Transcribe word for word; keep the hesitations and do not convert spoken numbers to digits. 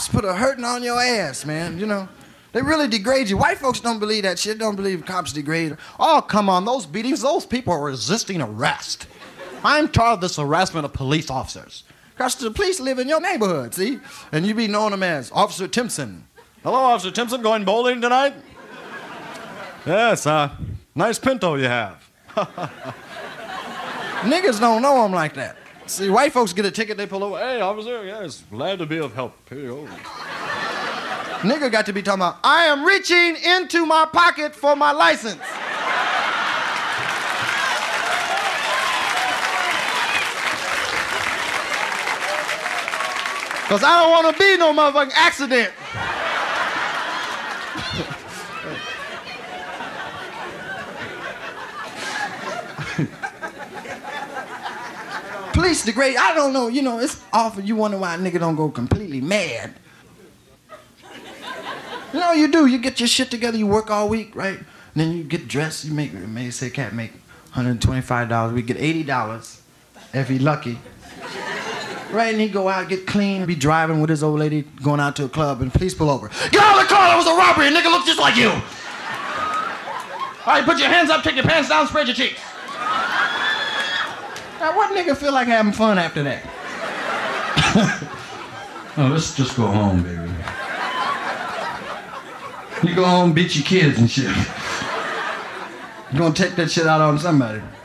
cops put a hurting on your ass, man, you know. They really degrade you. White folks don't believe that shit, don't believe cops degrade. Oh, come on, those beatings, those people are resisting arrest. I'm tired of this harassment of police officers. Because the police live in your neighborhood, see? And you be knowing them as Officer Timpson. Hello, Officer Timpson, going bowling tonight? Yes, uh, nice Pinto you have. Niggas don't know them like that. See, white folks get a ticket, they pull over. Hey, officer, yes, glad to be of help. Here you go. Nigga got to be talking about, I am reaching into my pocket for my license. Because I don't want to be no motherfucking accident. Police degrade, I don't know, you know, it's often you wonder why a nigga don't go completely mad. You know, you do. You get your shit together. You work all week, right? And then you get dressed. You make, may say, cat make one hundred twenty-five dollars. We get eighty dollars if he lucky. Right? And he go out, get clean, be driving with his old lady, going out to a club, and police pull over. Get out of the car. That was a robbery. A nigga looked just like you. All right, put your hands up, take your pants down, spread your cheeks. Now, what nigga feel like having fun after that? Oh, let's just go home, baby. You go home, beat your kids and shit. You're gonna take that shit out on somebody.